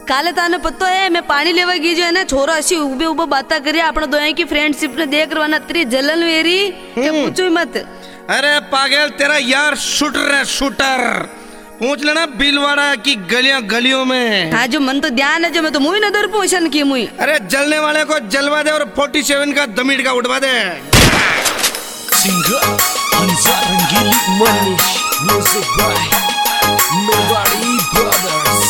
काले ताने पत्तो है मैं पानी लेवा गई जो है ना छोरा अशी उबे उबे बाता करिया अपना दोया की फ्रेंडशिप ने देख रवाना तेरी जलन वेरी क्या पूछो ही मत। अरे पागल तेरा यार शूटर है शूटर। पूछ लेना भीलवाड़ा की गलियां गलियों में। हाँ जो मन तो ध्यान है जो मैं तो मुई नदर पोषण की मुई। अरे जलने वाले को जलवा दे और 47 का दमीट का उठवा दे। Singer Hansa Rangili Manish music by Mewari brothers.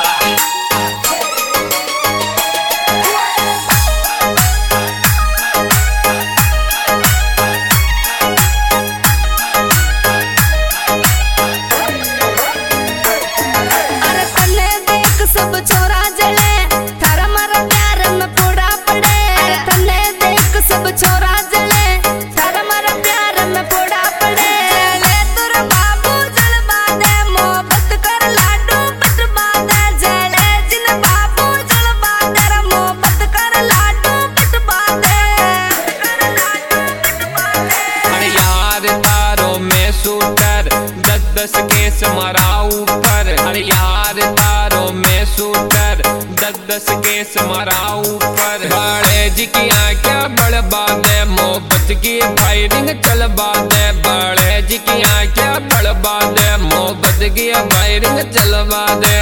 दस केस मराऊ पर हर यार तारों में शूटर 10 केस मराऊ पर बड़े जी की आँखें बड़बा दे मोहब्बत की फायरिंग चलबा दे। बड़े जी की आँखें बड़बा दे मोहब्बत की फायरिंग चलबा दे।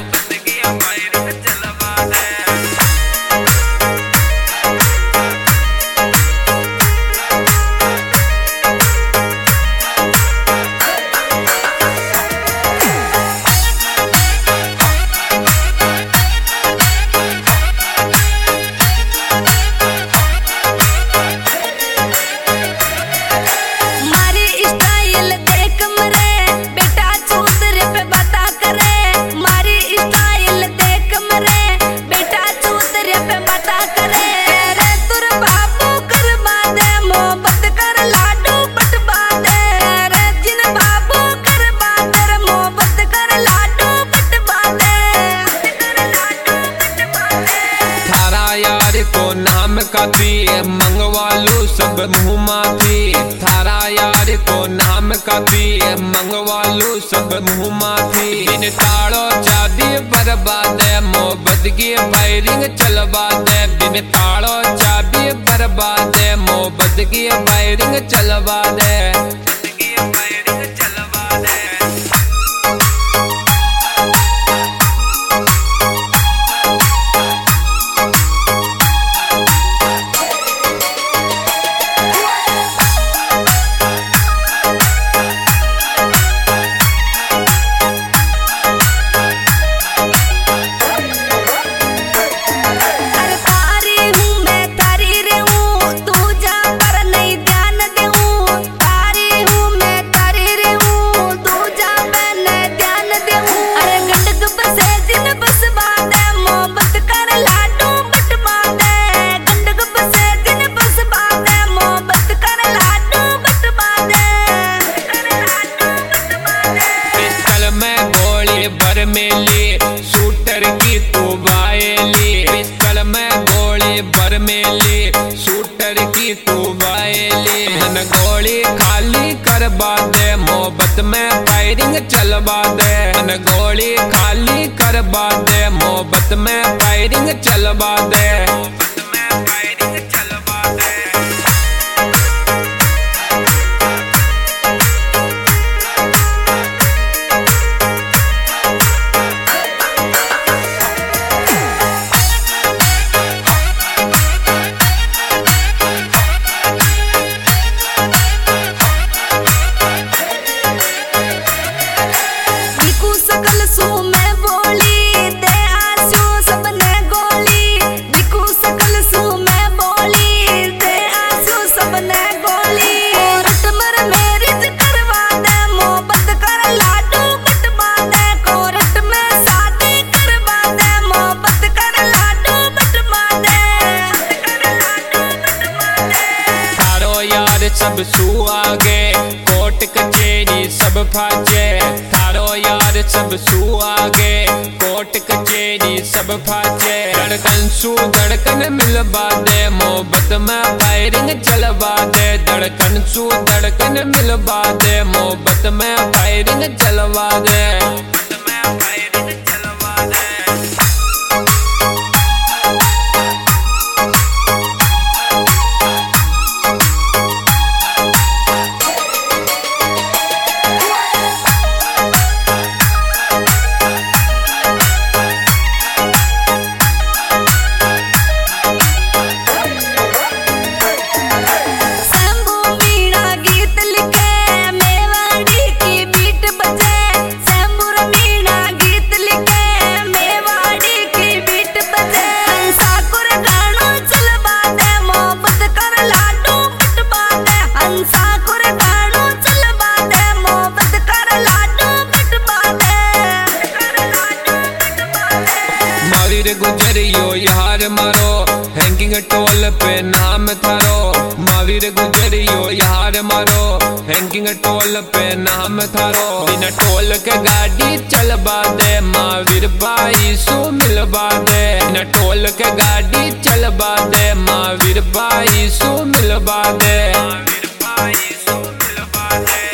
मंगवालू सब मुँह थी थारा यार को नाम का थी मंगवालू सब मुँह थी। बिन ताड़ो चाबी बर्बाद है मोहब्बत की फायरिंग चलवा दे। बिन ताड़ो चाबी बर्बाद है मोहब्बत की फायरिंग चलवा दे। शूटर की तू बायली पिस्तल में गोली भर मेली शूटर की तू बायली मन गोली खाली करवा दे मोहब्बत में फायरिंग चलवा दे। मन गोली खाली करवा दे मोहब्बत में फायरिंग चलवा दे। सब सू आगे कोर्ट कचेरी सब फाचे थारो यार सब सू आगे कोर्ट कचेरी सब फाचे। धड़कन सू धड़कन मिलवा दे मोहब्बत में फायरिंग चलवा दे। धड़कन सू धड़कन मिलवा दे मोहब्बत में फायरिंग चलवा दे। महावीर गुजरियो यार मारो हैंगिंग टोल पे नाम थारो महावीर गुजरियो यार मारो हैंगिंग टोल पे नाम थारो बिना टोल के गाड़ी चलबा दे महावीर भाई सु मिलबा दे बिना टोल के गाड़ी चलबा दे महावीर भाई सु मिलबा दे महावीर भाई सु मिलबा दे।